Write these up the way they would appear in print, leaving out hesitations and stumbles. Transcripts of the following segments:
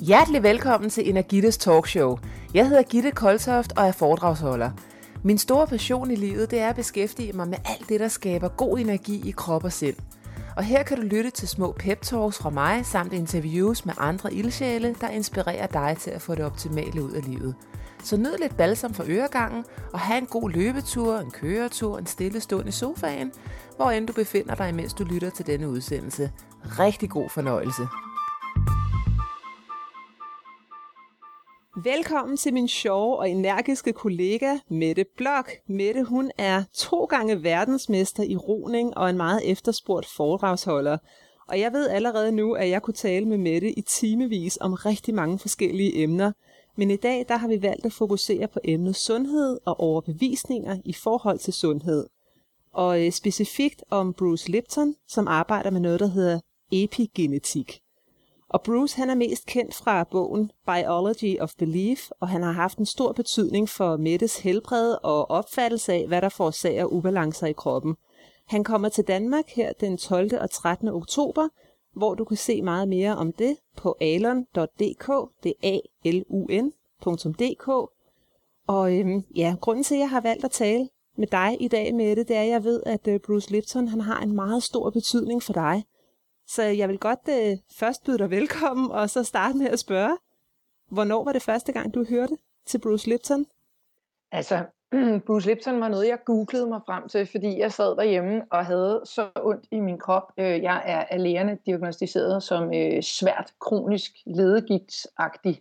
Hjertelig velkommen til Energittes Talkshow. Jeg hedder Gitte Koltoft og er foredragsholder. Min store passion i livet, det er at beskæftige mig med alt det, der skaber god energi i krop og sind. Og her kan du lytte til små pep-talks fra mig, samt interviews med andre ildsjæle, der inspirerer dig til at få det optimale ud af livet. Så nyd lidt balsam for øregangen, og have en god løbetur, en køretur, en stille stund i sofaen, hvor end du befinder dig, mens du lytter til denne udsendelse. Rigtig god fornøjelse. Velkommen til min sjove og energiske kollega Mette Bloch. Mette, hun er 2 gange verdensmester i roning og en meget efterspurgt foredragsholder. Og jeg ved allerede nu, at jeg kunne tale med Mette i timevis om rigtig mange forskellige emner. Men i dag der har vi valgt at fokusere på emnet sundhed og overbevisninger i forhold til sundhed. Og specifikt om Bruce Lipton, som arbejder med noget, der hedder epigenetik. Og Bruce han er mest kendt fra bogen Biology of Belief, og han har haft en stor betydning for Mettes helbred og opfattelse af, hvad der forårsager ubalancer i kroppen. Han kommer til Danmark her den 12. og 13. oktober, hvor du kan se meget mere om det på alun.dk, det er alun.dk. Og grunden til, at jeg har valgt at tale med dig i dag, Mette, det er, at jeg ved, at Bruce Lipton han har en meget stor betydning for dig. Så jeg vil godt først byde dig velkommen, og så starte med at spørge, hvornår var det første gang, du hørte til Bruce Lipton? Altså, Bruce Lipton var noget, jeg googlede mig frem til, fordi jeg sad derhjemme og havde så ondt i min krop. Jeg er af lægerne diagnosticeret som svært kronisk ledegigtsagtig.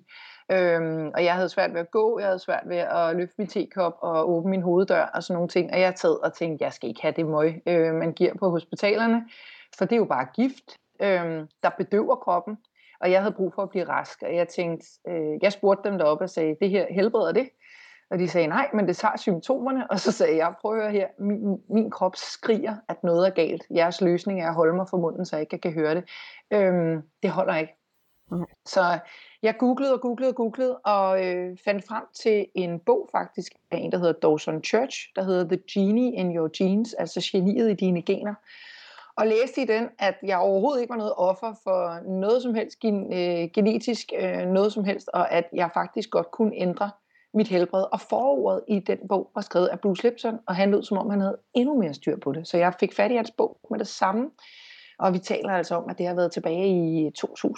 Og jeg havde svært ved at gå, jeg havde svært ved at løfte min tekop og åbne min hoveddør og sådan nogle ting. Og jeg sad og tænkte, jeg skal ikke have det møg, man giver på hospitalerne. For det er jo bare gift, der bedøver kroppen, og jeg havde brug for at blive rask. Og jeg tænkte, jeg spurgte dem deroppe og sagde, det her helbreder det? Og de sagde, nej, men det tager symptomerne. Og så sagde jeg, prøv at høre her, min krop skriger, at noget er galt. Jeres løsning er at holde mig for munden, så jeg ikke kan høre det. Det holder ikke. Så jeg googlede og fandt frem til en bog faktisk af en, der hedder Dawson Church, der hedder The Genie in Your Genes, altså geniet i dine gener. Og læste i den, at jeg overhovedet ikke var noget offer for noget som helst genetisk, noget som helst, og at jeg faktisk godt kunne ændre mit helbred. Og forordet i den bog var skrevet af Bruce Lipton, og han lød som om han havde endnu mere styr på det. Så jeg fik fat i hans bog med det samme, og vi taler altså om, at det har været tilbage i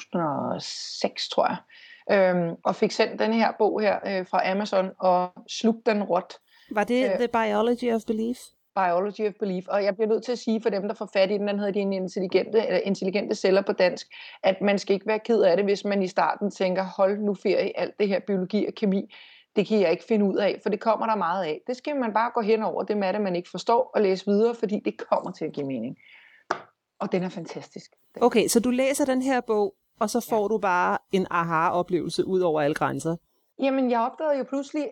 2006, tror jeg. Og fik sendt den her bog her fra Amazon, og slugte den råt. Var det The Biology of Belief? Biology of Belief, og jeg bliver nødt til at sige for dem, der får fat i den hedder de intelligente celler på dansk, at man skal ikke være ked af det, hvis man i starten tænker, hold nu ferie, alt det her biologi og kemi, det kan jeg ikke finde ud af, for det kommer der meget af. Det skal man bare gå hen over, det med det, man ikke forstår, og læse videre, fordi det kommer til at give mening. Og den er fantastisk. Okay, så du læser den her bog, og så får du bare en aha-oplevelse ud over alle grænser. Jamen, jeg opdagede jo pludselig,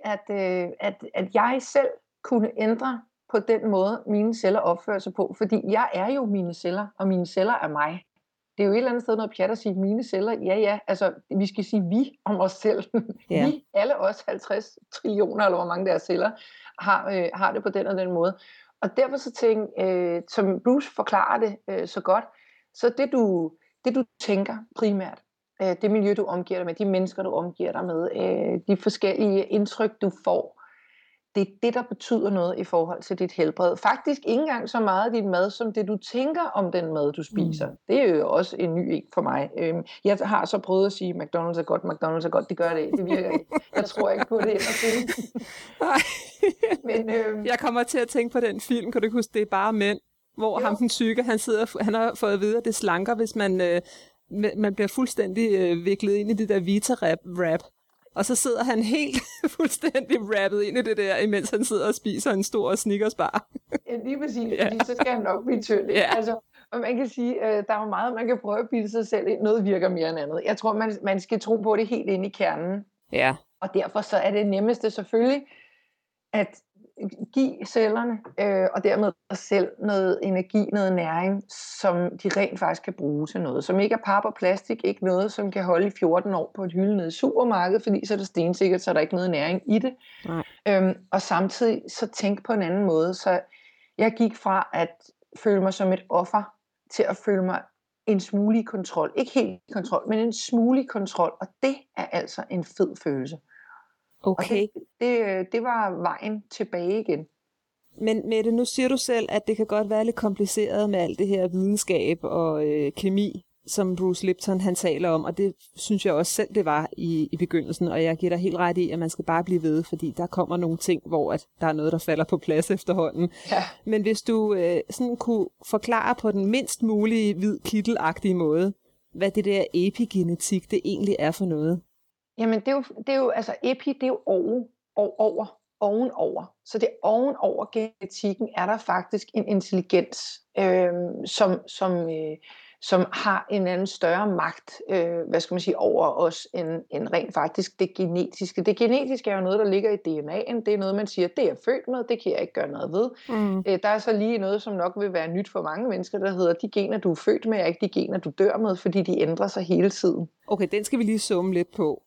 at jeg selv kunne ændre på den måde, mine celler opfører sig på. Fordi jeg er jo mine celler, og mine celler er mig. Det er jo et eller andet sted noget pjat at sige, mine celler, ja, altså vi skal sige vi om os selv. Ja. Vi, alle os 50 trillioner, eller hvor mange der celler, har det på den og den måde. Og derfor så tænkte, som Bruce forklarer det så godt, så det du tænker primært, det miljø du omgiver dig med, de mennesker du omgiver dig med, de forskellige indtryk du får, det er det, der betyder noget i forhold til dit helbred. Faktisk ikke engang så meget af din mad, som det du tænker om den mad, du spiser. Det er jo også en ny en for mig. Jeg har så prøvet at sige, McDonald's er godt, det gør det ikke. Det virker ikke. Jeg tror ikke på det. Men, jeg kommer til at tænke på den film, kan du huske, det er bare mænd, hvor ham den tykke, han har fået at vide, at det slanker, hvis man bliver fuldstændig viklet ind i det der Vita-rap. Og så sidder han helt fuldstændig rappet ind i det der, imens han sidder og spiser en stor Snickersbar. Ja, lige præcis, fordi så skal han nok blive tynd. Ja. Altså, og man kan sige, der er jo meget, man kan prøve at bilde sig selv ind. Noget virker mere end andet. Jeg tror, man skal tro på det helt inde i kernen. Ja. Og derfor så er det nemmeste selvfølgelig, at give cellerne, og dermed selv noget energi, noget næring, som de rent faktisk kan bruge til noget. Som ikke er pap og plastik, ikke noget, som kan holde i 14 år på et hylde nede i supermarkedet, fordi så er det stensikkert, så er der ikke noget næring i det. Og samtidig så tænk på en anden måde. Så jeg gik fra at føle mig som et offer, til at føle mig en smule kontrol. Ikke helt kontrol, men en smule kontrol. Og det er altså en fed følelse. Okay. Og det var vejen tilbage igen. Men Mette, nu siger du selv, at det kan godt være lidt kompliceret med alt det her videnskab og kemi, som Bruce Lipton han taler om, og det synes jeg også selv, det var i begyndelsen, og jeg giver dig helt ret i, at man skal bare blive ved, fordi der kommer nogle ting, hvor at der er noget, der falder på plads efterhånden. Ja. Men hvis du sådan kunne forklare på den mindst mulige hvid kittelagtige måde, hvad det der epigenetik, det egentlig er for noget? Jamen, det er jo altså epi, det er jo ovenover. Så det ovenover genetikken er der faktisk en intelligens, som har en anden større magt, over os, end rent faktisk det genetiske. Det genetiske er jo noget, der ligger i DNA'en. Det er noget, man siger, det er jeg født med, det kan jeg ikke gøre noget ved. Der er så lige noget, som nok vil være nyt for mange mennesker, der hedder, de gener, du er født med, er ikke de gener, du dør med, fordi de ændrer sig hele tiden. Okay, den skal vi lige summe lidt på.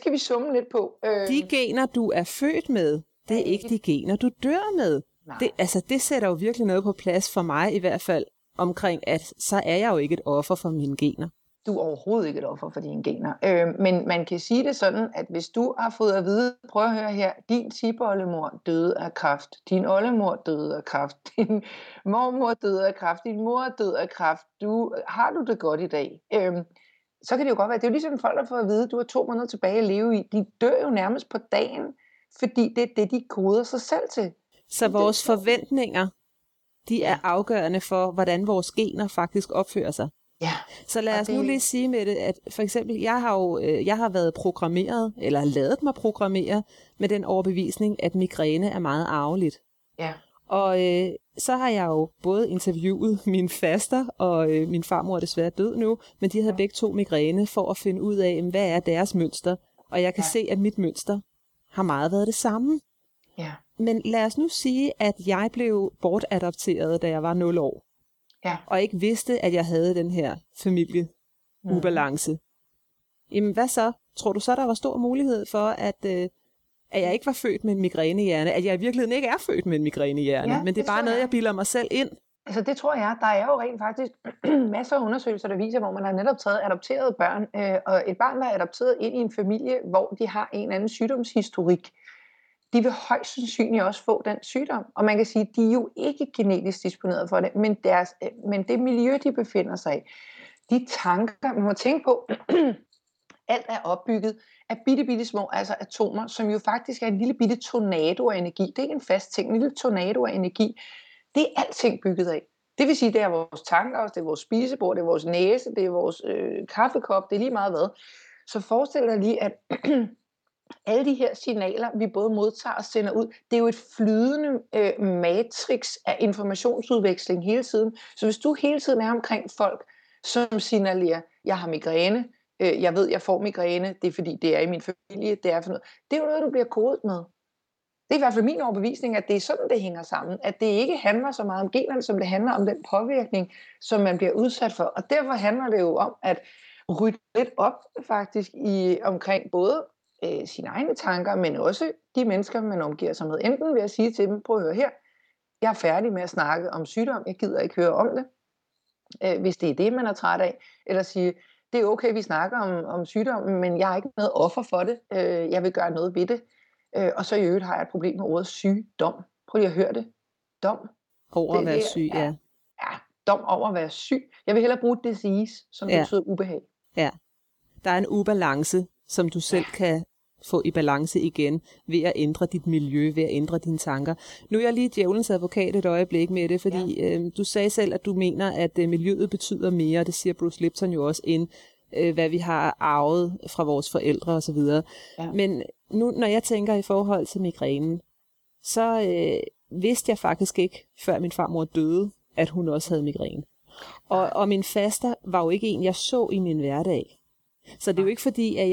De gener, du er født med, det er ikke de gener, du dør med. Det sætter jo virkelig noget på plads for mig i hvert fald, omkring at så er jeg jo ikke et offer for mine gener. Du er overhovedet ikke et offer for dine gener. Men man kan sige det sådan, at hvis du har fået at vide, prøv at høre her, din tipoldemor døde af kræft, din oldemor døde af kræft, din mormor døde af kræft, din mor døde af kræft, har du det godt i dag? Så kan det jo godt være, det er jo ligesom folk, der får at vide, du har 2 måneder tilbage at leve i. De dør jo nærmest på dagen, fordi det er det, de koder sig selv til. Så vores forventninger, de er afgørende for, hvordan vores gener faktisk opfører sig. Ja. Så lad os nu lige sige med det, at for eksempel, jeg har været programmeret, eller ladet mig programmere, med den overbevisning, at migræne er meget arveligt. Ja. Og så har jeg jo både interviewet min faster, og min farmor er desværre død nu, men de havde begge 2 migræne for at finde ud af, hvad er deres mønster. Og jeg kan se, at mit mønster har meget været det samme. Ja. Men lad os nu sige, at jeg blev bortadopteret, da jeg var 0 år. Ja. Og ikke vidste, at jeg havde den her familieubalance. Jamen hvad så? Tror du så, der var stor mulighed for, at jeg ikke var født med en migrænehjerne? At jeg i virkeligheden ikke er født med en migrænehjerne, men det er bare noget, jeg bilder mig selv ind? Altså det tror jeg. Der er jo rent faktisk masser af undersøgelser, der viser, hvor man har netop taget adopterede børn. Og et barn, der er adopteret ind i en familie, hvor de har en anden sygdomshistorik, de vil højst sandsynligt også få den sygdom. Og man kan sige, at de er jo ikke genetisk disponeret for det, men det miljø, de befinder sig i, de tanker, man må tænke på, alt er opbygget af bitte små atomer, som jo faktisk er en lille bitte tornado af energi. Det er ikke en fast ting, en lille tornado af energi. Det er alting bygget af. Det vil sige, det er vores tanker, det er vores spisebord, det er vores næse, det er vores kaffekop, det er lige meget hvad. Så forestil dig lige, at alle de her signaler, vi både modtager og sender ud, det er jo et flydende matrix af informationsudveksling hele tiden. Så hvis du hele tiden er omkring folk, som signalerer, jeg har migræne, jeg ved, jeg får migræne, det er fordi, det er i min familie, det er for noget. Det er jo noget, du bliver kodet med. Det er i hvert fald min overbevisning, at det er sådan, det hænger sammen. At det ikke handler så meget om generne, som det handler om den påvirkning, som man bliver udsat for. Og derfor handler det jo om at rydde lidt op faktisk omkring både sine egne tanker, men også de mennesker, man omgiver sig med. Enten ved at sige til dem, prøv at høre her, jeg er færdig med at snakke om sygdom, jeg gider ikke høre om det, hvis det er det, man er træt af. Eller sige, det er okay, vi snakker om sygdommen, men jeg er ikke noget offer for det, jeg vil gøre noget ved det. Og så i øvrigt har jeg et problem med ordet sygdom. Prøv lige at høre det. Dom. Over at være syg, ja. Ja, dom over at være syg. Jeg vil hellere bruge disease, som betyder ubehag. Ja, der er en ubalance, som du selv kan få i balance igen, ved at ændre dit miljø, ved at ændre dine tanker. Nu er jeg lige djævelens advokat et øjeblik med det, fordi du sagde selv, at du mener, at miljøet betyder mere, det siger Bruce Lipton jo også, end hvad vi har arvet fra vores forældre osv. Ja. Men nu, når jeg tænker i forhold til migrænen, så vidste jeg faktisk ikke, før min farmor døde, at hun også havde migræne. Og min faster var jo ikke en, jeg så i min hverdag. Så det er jo ikke fordi, at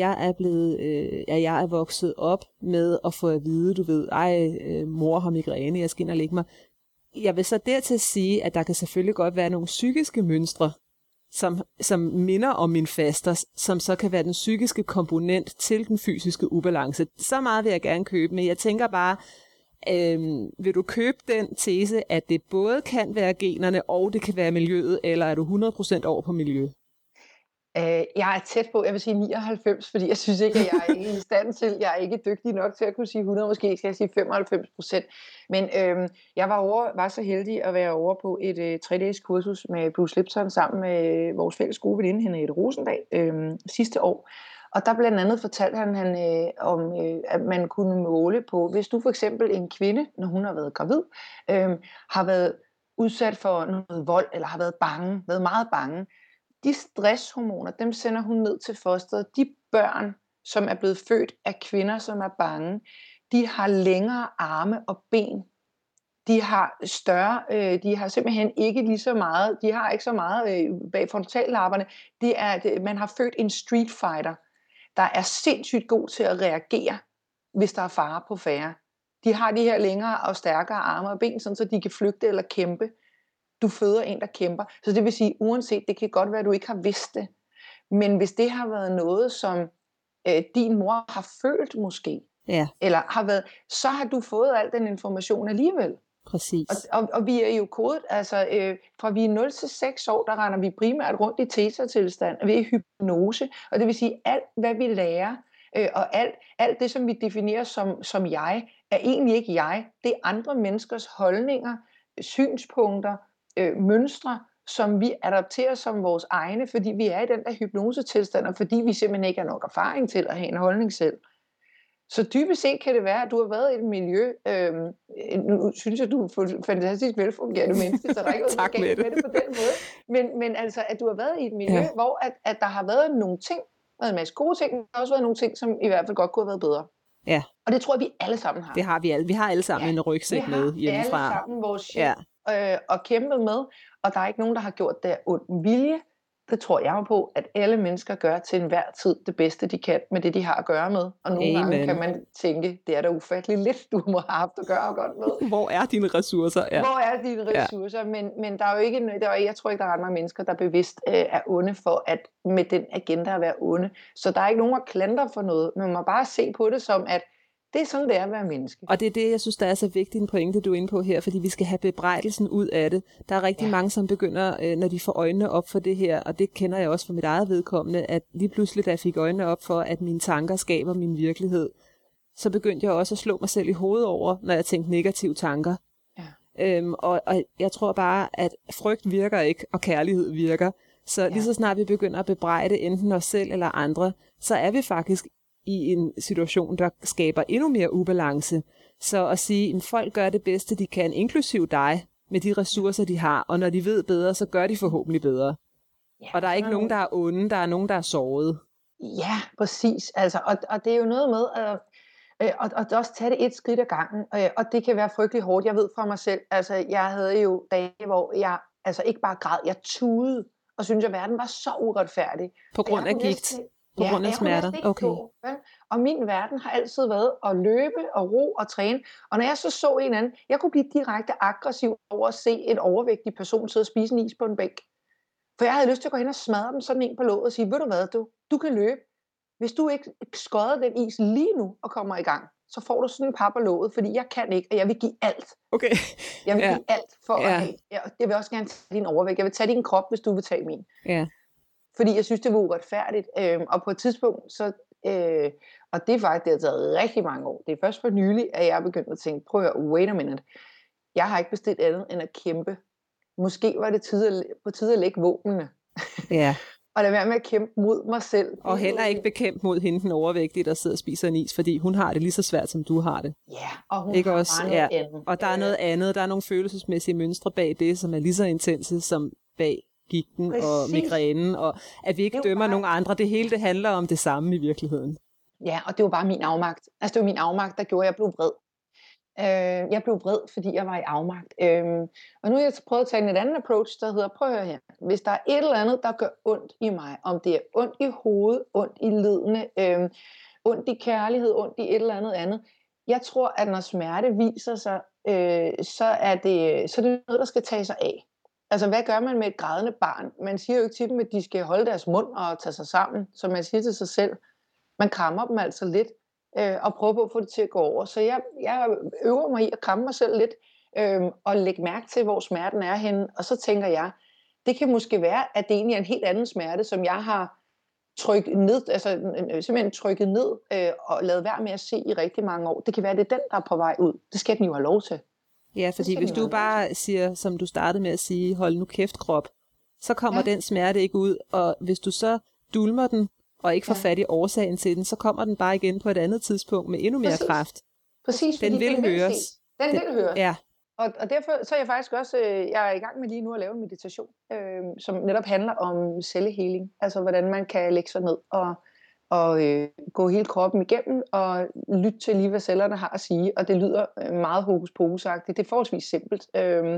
jeg er vokset op med at få at vide, du ved, mor har migræne, jeg skal ind og lægge mig. Jeg vil så dertil sige, at der kan selvfølgelig godt være nogle psykiske mønstre, som minder om min faster, som så kan være den psykiske komponent til den fysiske ubalance. Så meget vil jeg gerne købe, men jeg tænker bare, Vil du købe den tese, at det både kan være generne, og det kan være miljøet, eller er du 100% over på miljø? Jeg er tæt på, jeg vil sige 99, fordi jeg synes ikke, at jeg er i stand til, jeg er ikke dygtig nok til at kunne sige 100, måske skal jeg sige 95%. Men jeg var så heldig at være over på et 3-dages kursus med Bruce Lipton sammen med vores fælles gode veninde, Henriette Rosendahl, sidste år. Og der blandt andet fortalte han om, at man kunne måle på, hvis du for eksempel en kvinde, når hun har været gravid, har været udsat for noget vold, eller har været meget bange, de stresshormoner, dem sender hun ned til fosteret. De børn, som er blevet født af kvinder, som er bange, de har længere arme og ben. De har de har simpelthen ikke lige så meget, de har ikke så meget bag frontallapperne. Man har født en street fighter, der er sindssygt god til at reagere, hvis der er fare på færde. De har de her længere og stærkere arme og ben, sådan så de kan flygte eller kæmpe. Du føder en, der kæmper. Så det vil sige, uanset, det kan godt være, at du ikke har vidst det. Men hvis det har været noget, som din mor har følt måske, eller har været, så har du fået al den information alligevel. Præcis. Og vi er jo kodet, altså fra vi er 0 til 6 år, der render vi primært rundt i theta-tilstand, og vi er i hypnose. Og det vil sige, alt hvad vi lærer, og alt det, som vi definerer som jeg, er egentlig ikke jeg. Det er andre menneskers holdninger, synspunkter, mønstre, som vi adapterer som vores egne, fordi vi er i den der hypnosetilstand, og fordi vi simpelthen ikke har nok erfaring til at have en holdning selv. Så dybest set kan det være, at du har været i et miljø, nu synes jeg, du er et fantastisk velfungerende menneske, så der er ikke noget galt med det på den måde, men altså, at du har været i et miljø, hvor at der har været nogle ting, en masse gode ting, men der har også været nogle ting, som i hvert fald godt kunne have været bedre. Ja. Og det tror jeg, vi alle sammen har. Det har vi alle. Vi har alle sammen en rygsæk med hjemmefra. Vi har alle sammen vores shit og kæmpet med, og der er ikke nogen, der har gjort det af ond vilje. Det tror jeg på, at alle mennesker gør til enhver tid det bedste, de kan med det, de har at gøre med. Og nogle gange kan man tænke, det er da ufatteligt lidt, du må have haft at gøre godt med. Hvor er dine ressourcer? Ja. Hvor er dine ressourcer? Men der er jo ikke, jeg tror ikke, der er ret mange mennesker, der bevidst er onde for, at med den agenda at være onde. Så der er ikke nogen at klandre for noget. Man må bare se på det som, at det er sådan, det er at være menneske. Og det er det, jeg synes, der er så vigtigt en pointe, du er inde på her, fordi vi skal have bebrejdelsen ud af det. Der er rigtig mange, som begynder, når de får øjnene op for det her, og det kender jeg også fra mit eget vedkommende, at lige pludselig, da jeg fik øjnene op for, at mine tanker skaber min virkelighed, så begyndte jeg også at slå mig selv i hovedet over, når jeg tænkte negative tanker. Ja. Og jeg tror bare, at frygt virker ikke, og kærlighed virker. Så lige så snart vi begynder at bebrejde enten os selv eller andre, så er vi faktisk i en situation, der skaber endnu mere ubalance. Så at sige, at folk gør det bedste, de kan, inklusiv dig, med de ressourcer, de har, og når de ved bedre, så gør de forhåbentlig bedre. Ja, og der er ikke nogen, der er onde, der er nogen, der er såret. Ja, præcis. Altså, og det er jo noget med at også tage det et skridt ad gangen, og det kan være frygtelig hårdt. Jeg ved fra mig selv, altså jeg havde jo dage, hvor jeg altså ikke bare græd, jeg tudede, og synes, at verden var så uretfærdig. På grund af gigt? På grund af smerter? Okay. Og min verden har altid været at løbe og ro og træne. Og når jeg så en anden, jeg kunne blive direkte aggressiv over at se en overvægtig person sidde og spise en is på en bænk. For jeg havde lyst til at gå hen og smadre dem sådan en på låget og sige, ved du hvad, du kan løbe. Hvis du ikke skodder den is lige nu og kommer i gang, så får du sådan en par på låget, fordi jeg kan ikke, og jeg vil give alt. Okay. Jeg vil give alt for at jeg vil også gerne tage din overvægt. Jeg vil tage din krop, hvis du vil tage min. Ja. Fordi jeg synes, det var uretfærdigt. Og på et tidspunkt, så, og det er faktisk, det har taget rigtig mange år. Det er først for nylig, at jeg er begyndt at tænke, prøv at høre, wait a minute. Jeg har ikke bestilt andet end at kæmpe. Måske var det på tide at lægge våbnene. Ja. Og lade være med at kæmpe mod mig selv. Og heller ikke bekæmpe mod hende, den overvægtige, der sidder og spiser en is, fordi hun har det lige så svært, som du har det. Ja, og hun ikke har også? bare noget andet. Og der er noget andet. Der er nogle følelsesmæssige mønstre bag det, som er lige så intense som bag gigten og migrænen, og at vi ikke dømmer nogen andre. Det hele, det handler om det samme i virkeligheden. Ja, og det var bare min afmagt. Altså det var min afmagt, der gjorde, at jeg blev vred. Jeg blev vred, fordi jeg var i afmagt. Og nu har jeg prøvet at tage en anden approach, der hedder, prøv at høre her. Hvis der er et eller andet, der gør ondt i mig, om det er ondt i hovedet, ondt i ledene, ondt i kærlighed, ondt i et eller andet. Jeg tror, at når smerte viser sig, så er det noget, der skal tage sig af. Altså, hvad gør man med et grædende barn? Man siger jo ikke til dem, at de skal holde deres mund og tage sig sammen, som man siger til sig selv. Man krammer dem altså lidt. og prøve på at få det til at gå over. Så jeg øver mig i at kramme mig selv lidt, og lægge mærke til, hvor smerten er henne. Og så tænker jeg, det kan måske være, at det egentlig er en helt anden smerte, som jeg har trykket ned, altså simpelthen trykket ned og lavet være med at se i rigtig mange år. Det kan være, det er den, der er på vej ud. Det skal den jo have lov til. Ja, fordi hvis du bare siger, som du startede med at sige, hold nu kæft krop, så kommer den smerte ikke ud, og hvis du så dulmer den, og ikke får fat i årsagen til den, så kommer den bare igen på et andet tidspunkt med endnu mere kraft. Præcis. Den vil høres. Den vil høres. Ja. Og derfor så er jeg faktisk også, jeg er i gang med lige nu at lave en meditation, som netop handler om cellehealing. Altså hvordan man kan lægge sig ned og gå hele kroppen igennem og lytte til lige, hvad cellerne har at sige. Og det lyder meget hokus pokusagtigt. Det er forholdsvis simpelt.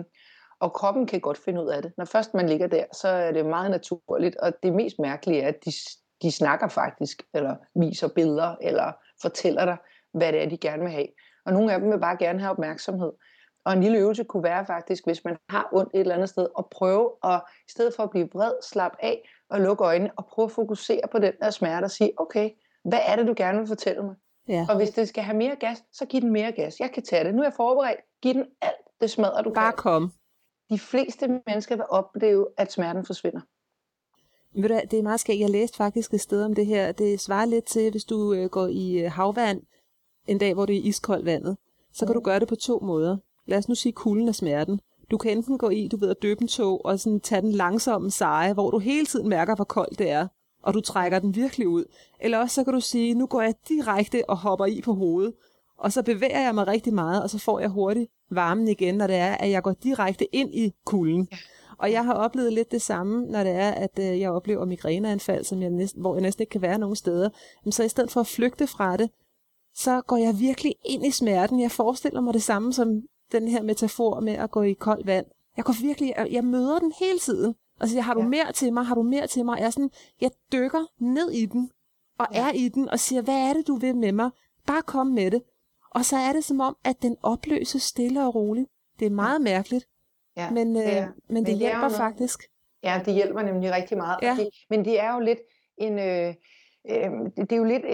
Og kroppen kan godt finde ud af det. Når først man ligger der, så er det meget naturligt. Og det mest mærkelige er, at de snakker faktisk, eller viser billeder, eller fortæller dig, hvad det er, de gerne vil have. Og nogle af dem vil bare gerne have opmærksomhed. Og en lille øvelse kunne være faktisk, hvis man har ondt et eller andet sted, at prøve at, i stedet for at blive vred, slappe af og lukke øjnene, og prøve at fokusere på den der smerte og sige, okay, hvad er det, du gerne vil fortælle mig? Ja. Og hvis det skal have mere gas, så giv den mere gas. Jeg kan tage det. Nu er jeg forberedt. Giv den alt det smadrer, du bare kan. Kom. De fleste mennesker vil opleve, at smerten forsvinder. Ved du, det er meget skægt. Jeg læste faktisk et sted om det her. Det svarer lidt til, hvis du går i havvand en dag, hvor det er iskoldt vandet. Så kan du gøre det på 2 måder. Lad os nu sige kulden af smerten. Du kan enten gå i, du ved, at døbe en tog, og sådan tage den langsomme seje, hvor du hele tiden mærker, hvor koldt det er, og du trækker den virkelig ud. Eller også så kan du sige, nu går jeg direkte og hopper i på hovedet, og så bevæger jeg mig rigtig meget, og så får jeg hurtigt varmen igen, når det er, at jeg går direkte ind i kulden. Og jeg har oplevet lidt det samme, når det er, at jeg oplever migræneanfald, hvor jeg næsten ikke kan være nogen steder. Men så i stedet for at flygte fra det, så går jeg virkelig ind i smerten. Jeg forestiller mig det samme som den her metafor med at gå i koldt vand. Jeg møder den hele tiden. Og siger, har du mere til mig? Har du mere til mig? Jeg dykker ned i den, og er i den, og siger, hvad er det, du vil med mig? Bare kom med det. Og så er det som om, at den opløses stille og roligt. Det er meget mærkeligt, men det hjælper faktisk. Ja, det hjælper nemlig rigtig meget. Ja. Men det er jo lidt en... det er jo lidt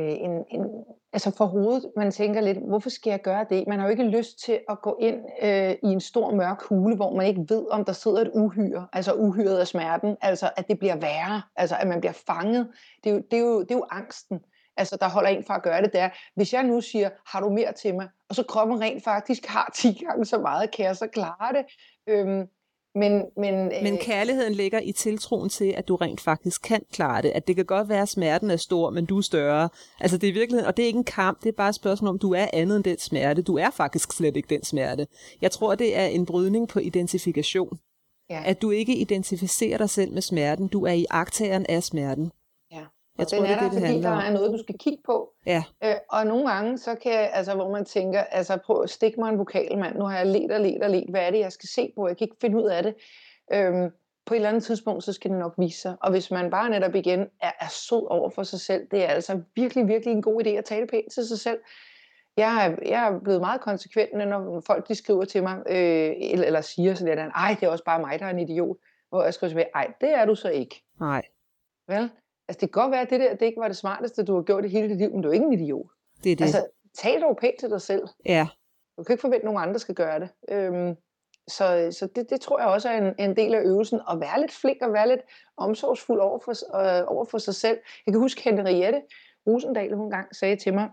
altså for hovedet, man tænker lidt, hvorfor skal jeg gøre det? Man har jo ikke lyst til at gå ind i en stor mørk hule, hvor man ikke ved, om der sidder et uhyre, altså uhyret af smerten, altså at det bliver værre, altså at man bliver fanget. Det er jo angsten, altså der holder en fra at gøre det der. Hvis jeg nu siger, har du mere til mig? Og så kroppen rent faktisk har 10 gange så meget, kan jeg så klare det? Men kærligheden ligger i tiltroen til, at du rent faktisk kan klare det. At det kan godt være, at smerten er stor, men du er større. Altså det er virkelig, og det er ikke en kamp, det er bare et spørgsmål om, du er andet end den smerte. Du er faktisk slet ikke den smerte. Jeg tror, det er en brydning på identifikation. Ja. At du ikke identificerer dig selv med smerten. Du er iagttageren af smerten. Ja. Jeg tror, det er der, fordi der er noget, du skal kigge på. Ja. Og nogle gange, så kan altså, hvor man tænker, altså prøv at stikke mig en vokalmand. Nu har jeg let. Hvad er det, jeg skal se på? Jeg kan ikke finde ud af det. På et eller andet tidspunkt, så skal det nok vise sig. Og hvis man bare netop igen er sød over for sig selv, det er altså virkelig, virkelig en god idé at tale pænt til sig selv. Jeg er blevet meget konsekvent, når folk de skriver til mig, eller siger sådan der, ej, det er også bare mig, der er en idiot. Hvor jeg skriver tilbage, ej, det er du så ikke. Nej. Vel? Altså det kan godt være, at det der det ikke var det smarteste, du har gjort i hele dit liv, men du er ikke en idiot. Det er det. Altså, tal dog pænt til dig selv. Ja. Du kan ikke forvente, at nogen andre skal gøre det. Så det tror jeg også er en del af øvelsen, at være lidt flink og være lidt omsorgsfuld over for sig selv. Jeg kan huske, Henriette Rosendal, hun engang sagde til mig,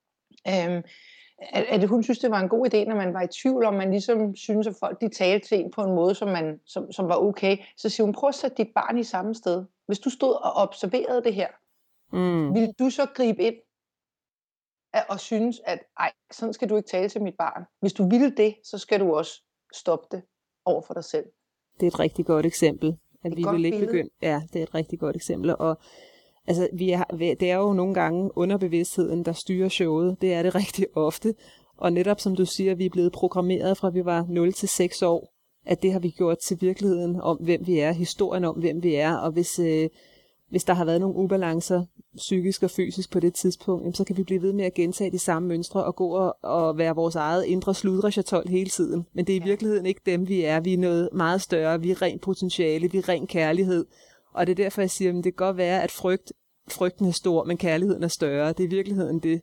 at hun synes, det var en god idé, når man var i tvivl, om man ligesom synes, at folk de talte til en på en måde, som var okay. Så siger hun, prøv at sætte dit barn i samme sted. Hvis du stod og observerede det her, ville du så gribe ind og synes, at ej, sådan skal du ikke tale til mit barn. Hvis du ville det, så skal du også stoppe det over for dig selv. Det er et rigtig godt eksempel. At vi vil ikke begynde. Ja, det er et rigtig godt eksempel. Og altså, det er jo nogle gange underbevidstheden, der styrer showet. Det er det rigtig ofte. Og netop som du siger, vi er blevet programmeret fra vi var 0 til 6 år. At det har vi gjort til virkeligheden om, hvem vi er. Historien om, hvem vi er. Og hvis der har været nogle ubalancer, psykisk og fysisk på det tidspunkt, så kan vi blive ved med at gentage de samme mønstre og gå og være vores eget indre sludrechatol hele tiden. Men det er i virkeligheden ikke dem, vi er. Vi er noget meget større. Vi er rent potentiale. Vi er ren kærlighed. Og det er derfor, jeg siger, at det kan godt være, at frygten er stor, men kærligheden er større. Det er i virkeligheden det.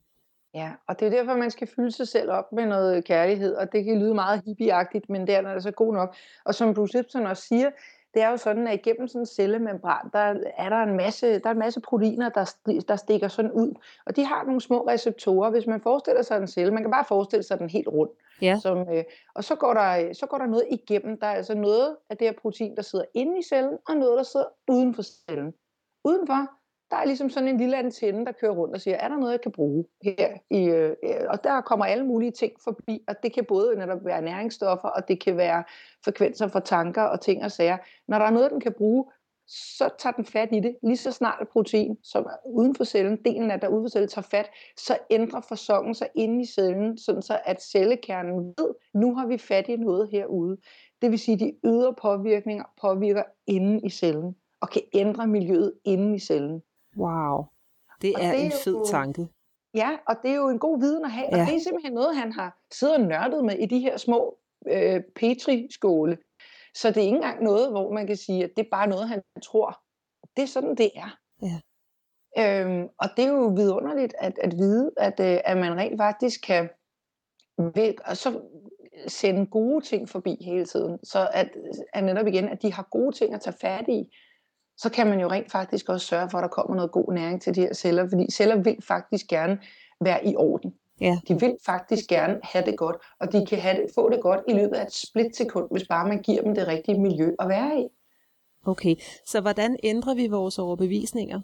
Ja, og det er derfor, man skal fylde sig selv op med noget kærlighed, og det kan lyde meget hippieagtigt, men det er altså god nok. Og som Bruce Lipton også siger, det er jo sådan, at igennem sådan en cellemembran, der er en masse proteiner, der stikker sådan ud, og de har nogle små receptorer. Hvis man forestiller sig en celle, man kan bare forestille sig den helt rund, Ja. og så går der noget igennem. Der er altså noget af det her protein, der sidder inde i cellen, og noget, der sidder uden for cellen. Udenfor, der er ligesom sådan en lille antenne, der kører rundt og siger, er der noget, jeg kan bruge her? Og der kommer alle mulige ting forbi, og det kan både netop være næringsstoffer, og det kan være frekvenser for tanker og ting og sager. Når der er noget, den kan bruge, så tager den fat i det. Lige så snart et protein, som er uden for cellen, delen af der uden for cellen, tager fat, så ændrer fasongen sig inde i cellen, sådan så at cellekernen ved, nu har vi fat i noget herude. Det vil sige, at de ydre påvirkninger påvirker inde i cellen, og kan ændre miljøet inde i cellen. Wow, det er en fed tanke. Ja, og det er jo en god viden at have, og det er simpelthen noget, han har siddet og nørdet med i de her små Petri-skåle. Så det er ikke engang noget, hvor man kan sige, at det er bare noget, han tror. Det er sådan, det er. Ja. Og det er jo vidunderligt at vide, at man rent faktisk kan så sende gode ting forbi hele tiden. Så at netop igen, at de har gode ting at tage fat i, så kan man jo rent faktisk også sørge for, at der kommer noget god næring til de her celler, fordi celler vil faktisk gerne være i orden. Ja. De vil faktisk gerne have det godt, og de kan få det godt i løbet af et splitsekund, hvis bare man giver dem det rigtige miljø at være i. Okay, så hvordan ændrer vi vores overbevisninger?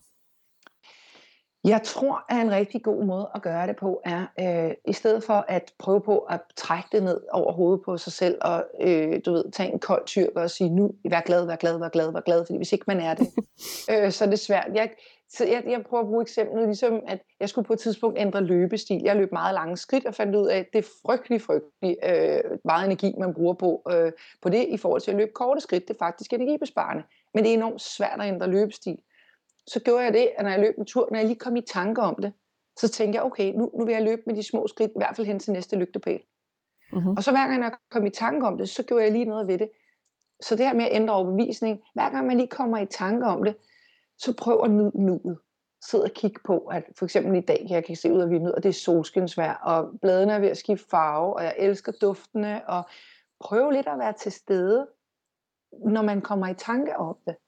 Jeg tror, at en rigtig god måde at gøre det på er, i stedet for at prøve på at trække det ned over hovedet på sig selv, og tage en kold tyrker og sige, nu vær glad, fordi hvis ikke man er det, så er det svært. Jeg prøver at bruge eksemplet, ligesom at jeg skulle på et tidspunkt ændre løbestil. Jeg løb meget lange skridt og fandt ud af, at det er frygtelig meget energi, man bruger på det i forhold til at løbe korte skridt. Det er faktisk energibesparende, men det er enormt svært at ændre løbestil. Så gjorde jeg det, at når jeg løb en tur, når jeg lige kom i tanke om det, så tænkte jeg, okay, nu vil jeg løbe med de små skridt, i hvert fald hen til næste lygtepæl. Uh-huh. Og så hver gang jeg kom i tanke om det, så gjorde jeg lige noget ved det. Så det her med at ændre overbevisning, hver gang man lige kommer i tanke om det, så prøv at nyde nuet. Sid og kig på, at for eksempel i dag, jeg kan se ud af vinduet, og det er solskinsvejr, og bladene er ved at skifte farve, og jeg elsker duftene, og prøv lidt at være til stede, når man kommer i tanke om det.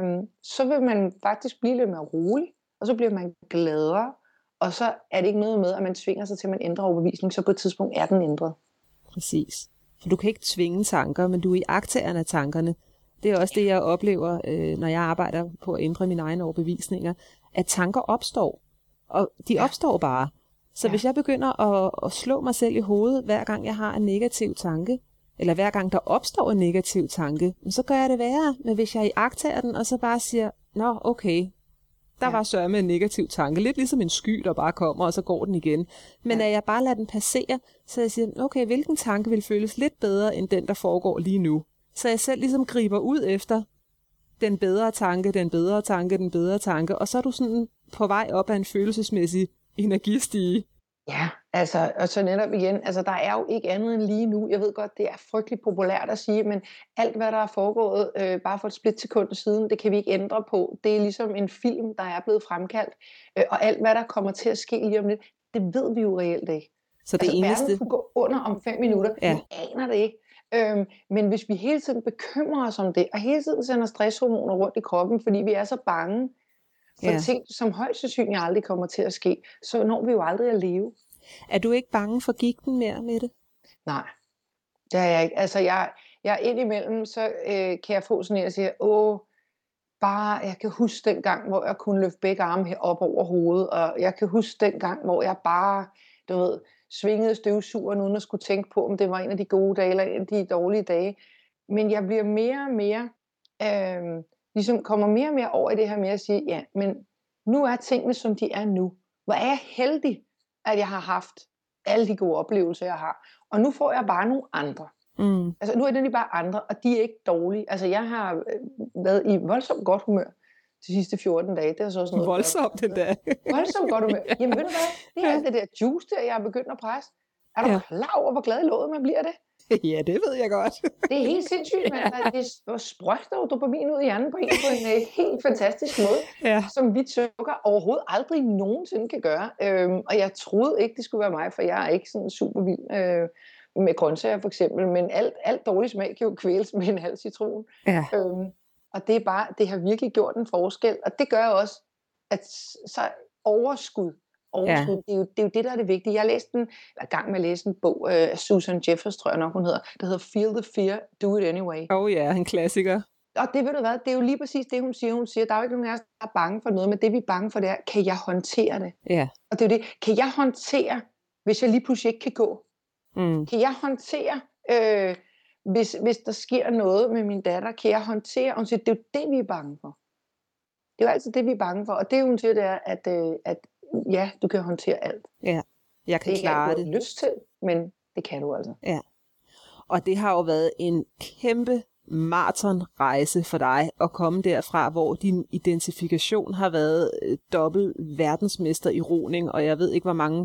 Så vil man faktisk blive lidt mere rolig, og så bliver man gladere, og så er det ikke noget med, at man tvinger sig til, at man ændrer overbevisning, så på et tidspunkt er den ændret. Præcis. For du kan ikke tvinge tanker, men du er iagttageren af tankerne. Det er også det, jeg oplever, når jeg arbejder på at ændre mine egne overbevisninger, at tanker opstår, og de opstår bare. Så hvis jeg begynder at slå mig selv i hovedet, hver gang jeg har en negativ tanke, eller hver gang der opstår en negativ tanke, så gør jeg det værre. Men hvis jeg iagttager den, og så bare siger, nå okay, der var sørme en negativ tanke. Lidt ligesom en sky, der bare kommer, og så går den igen. Men at jeg bare lader den passere, så jeg siger, okay, hvilken tanke vil føles lidt bedre, end den, der foregår lige nu? Så jeg selv ligesom griber ud efter den bedre tanke, den bedre tanke, den bedre tanke, og så er du sådan på vej op af en følelsesmæssig energistige. Ja, altså, og så netop igen, altså der er jo ikke andet end lige nu. Jeg ved godt, det er frygteligt populært at sige, men alt hvad der er foregået bare for et splitsekund siden, det kan vi ikke ændre på. Det er ligesom en film, der er blevet fremkaldt, og alt hvad der kommer til at ske lige om lidt, det ved vi jo reelt ikke. Så det eneste... verden kunne gå under om 5 minutter, vi aner det ikke. Men hvis vi hele tiden bekymrer os om det, og hele tiden sender stresshormoner rundt i kroppen, fordi vi er så bange for ting, som højst sandsynligt aldrig kommer til at ske, så når vi jo aldrig at leve. Er du ikke bange for gigten mere med det? Nej, det er jeg ikke. Altså jeg indimellem, så kan jeg få sådan en, at sige, jeg kan huske den gang, hvor jeg kunne løfte begge arme op over hovedet, og jeg kan huske den gang, hvor jeg bare, svingede støvsugeren, uden at skulle tænke på, om det var en af de gode dage, eller en af de dårlige dage. Men jeg bliver mere og mere, ligesom kommer mere og mere over i det her med at sige, ja, men nu er tingene, som de er nu. Hvor er jeg heldig, at jeg har haft alle de gode oplevelser, jeg har. Og nu får jeg bare nogle andre. Altså nu er det bare andre, og de er ikke dårlige. Altså jeg har været i voldsomt godt humør de sidste 14 dage. Det er så også noget voldsomt den dag. Voldsomt godt humør. Jamen ved du hvad, det er alt det der juice der, jeg har begyndt at presse. Er du klar over, hvor glad i låget man bliver det? Ja, det ved jeg godt. Det er helt sindssygt, men det sprøjter jo dopamin ud i hjernen på en helt fantastisk måde, Ja. som hvidt sukker overhovedet aldrig nogensinde kan gøre. Og jeg troede ikke, det skulle være mig, for jeg er ikke sådan super vild med grøntsager for eksempel, men alt dårlig smag kan jo kvæles med en halv citron. Ja. Og det har virkelig gjort en forskel, og det gør også, at så overskud. Ja. Det er jo det, der er det vigtige. Jeg er i gang med at læse en bog af Susan Jeffers, tror jeg nok hun hedder, der hedder Feel the Fear, Do It Anyway. En klassiker. Og det ved du hvad, det er jo lige præcis det, hun siger. Hun siger, der er jo ikke nogen af os, der er bange for noget, men det vi er bange for, det er, kan jeg håndtere det? Ja. Og det er jo det, kan jeg håndtere, hvis jeg lige pludselig ikke kan gå? Kan jeg håndtere, hvis der sker noget med min datter, kan jeg håndtere? Og hun siger, det er jo det, vi er bange for. Det er jo altid det, vi er bange for. Og det, hun siger, det er, at ja, du kan håndtere alt. Ja, jeg kan klare det. Det har du lyst til, men det kan du altså. Ja, og det har jo været en kæmpe maratonrejse for dig at komme derfra, hvor din identifikation har været dobbelt verdensmester i roning, og jeg ved ikke, hvor mange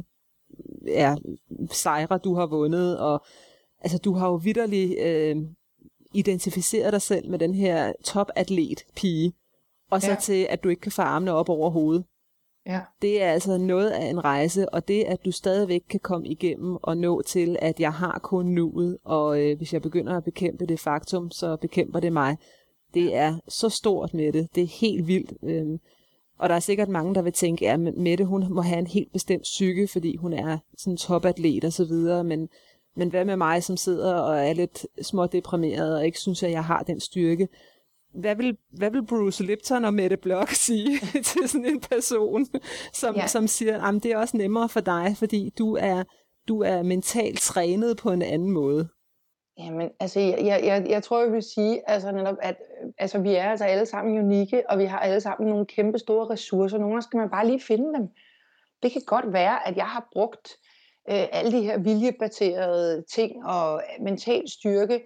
sejre du har vundet, og altså du har jo vitterligt identificeret dig selv med den her topatlet-pige, og så til, at du ikke kan få armene op over hovedet. Ja. Det er altså noget af en rejse, og det, at du stadigvæk kan komme igennem og nå til, at jeg har kun nuet, og hvis jeg begynder at bekæmpe det faktum, så bekæmper det mig. Det er så stort med det. Det er helt vildt. Og der er sikkert mange, der vil tænke, at Mette, hun må have en helt bestemt psyke, fordi hun er sådan en topatlet og så videre, men hvad med mig, som sidder og er lidt smådeprimeret og ikke synes, at jeg har den styrke? Hvad vil Bruce Lipton og Mette Bloch sige til sådan en person, som siger, at det er også nemmere for dig, fordi du er mentalt trænet på en anden måde? Jamen, altså, jeg tror, jeg vil sige, altså netop, at altså, vi er altså alle sammen unikke, og vi har alle sammen nogle kæmpe store ressourcer. Nogle gange skal man bare lige finde dem. Det kan godt være, at jeg har brugt alle de her viljebaserede ting og mental styrke